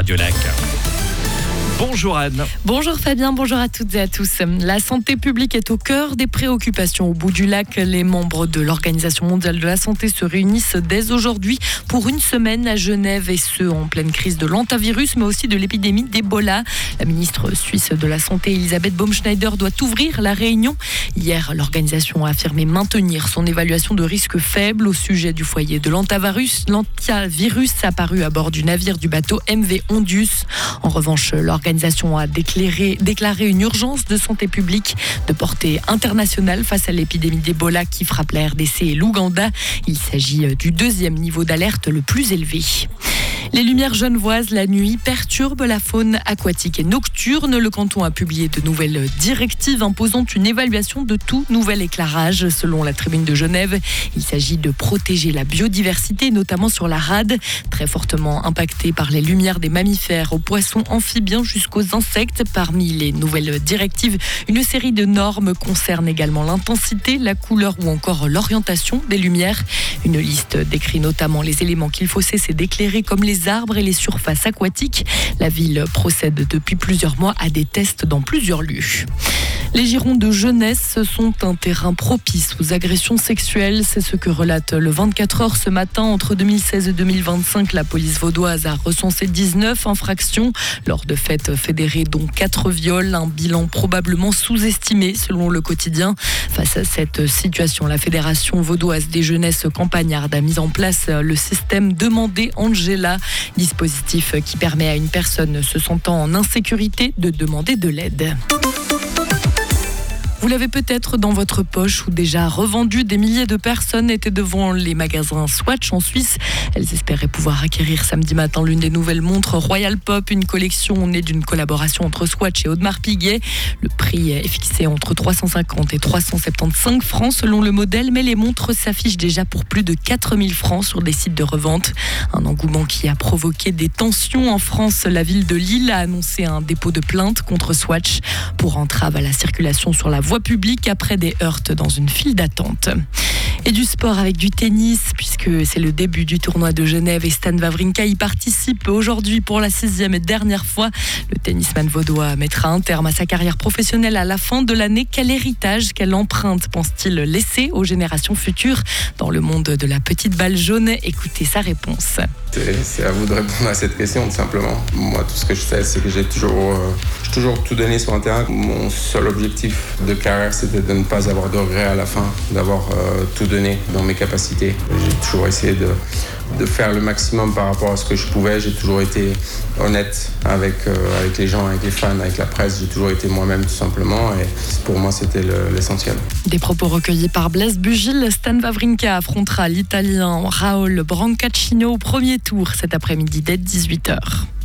Radio Lac. Bonjour Anne. Bonjour Fabien, bonjour à toutes et à tous. La santé publique est au cœur des préoccupations au bout du lac. Les membres de l'Organisation mondiale de la santé se réunissent dès aujourd'hui pour une semaine à Genève, et ce en pleine crise de l'hantavirus mais aussi de l'épidémie d'Ebola. La ministre suisse de la Santé Elisabeth Baumschneider doit ouvrir la réunion. Hier, l'organisation a affirmé maintenir son évaluation de risque faible au sujet du foyer de l'hantavirus apparu à bord du navire du bateau MV Ondius. En revanche, l'organisation a déclaré une urgence de santé publique de portée internationale face à l'épidémie d'Ebola qui frappe la RDC et l'Ouganda. Il s'agit du deuxième niveau d'alerte le plus élevé. Les lumières genevoises la nuit perturbent la faune aquatique et nocturne. Le canton a publié de nouvelles directives imposant une évaluation de tout nouvel éclairage. Selon la Tribune de Genève, il s'agit de protéger la biodiversité, notamment sur la rade, très fortement impactée par les lumières des mammifères aux poissons amphibiens jusqu'aux insectes. Parmi les nouvelles directives, une série de normes concerne également l'intensité, la couleur ou encore l'orientation des lumières. Une liste décrit notamment les éléments qu'il faut cesser d'éclairer, comme les arbres et les surfaces aquatiques. La ville procède depuis plusieurs mois à des tests dans plusieurs lieux. Les girons de jeunesse sont un terrain propice aux agressions sexuelles. C'est ce que relate le 24 heures ce matin. Entre 2016 et 2025, la police vaudoise a recensé 19 infractions lors de fêtes fédérées, dont 4 viols. Un bilan probablement sous-estimé selon le quotidien. Face à cette situation, la Fédération vaudoise des jeunesses campagnardes a mis en place le système Demander Angela, dispositif qui permet à une personne se sentant en insécurité de demander de l'aide. Vous l'avez peut-être dans votre poche ou déjà revendu. Des milliers de personnes étaient devant les magasins Swatch en Suisse. Elles espéraient pouvoir acquérir samedi matin l'une des nouvelles montres Royal Pop, une collection née d'une collaboration entre Swatch et Audemars Piguet. Le prix est fixé entre 350 et 375 francs selon le modèle, mais les montres s'affichent déjà pour plus de 4000 francs sur des sites de revente. Un engouement qui a provoqué des tensions en France. La ville de Lille a annoncé un dépôt de plainte contre Swatch pour entrave à la circulation sur la voie publique après des heurts dans une file d'attente. Et du sport avec du tennis, puisque c'est le début du tournoi de Genève et Stan Wawrinka y participe aujourd'hui pour la 6e et dernière fois. Le tennisman vaudois mettra un terme à sa carrière professionnelle à la fin de l'année. Quel héritage, quelle empreinte pense-t-il laisser aux générations futures dans le monde de la petite balle jaune? Écoutez sa réponse. C'est à vous de répondre à cette question, tout simplement. Moi, tout ce que je sais, c'est que j'ai toujours tout donné sur un terrain. Mon seul objectif de carrière, c'était de ne pas avoir de regrets à la fin, d'avoir tout donné dans mes capacités. J'ai toujours essayé de faire le maximum par rapport à ce que je pouvais. J'ai toujours été honnête avec les gens, avec les fans, avec la presse. J'ai toujours été moi-même, tout simplement. Et pour moi, c'était l'essentiel. Des propos recueillis par Blaise Bugil. Stan Wawrinka affrontera l'Italien Raul Brancaccino au premier tour cet après-midi dès 18h.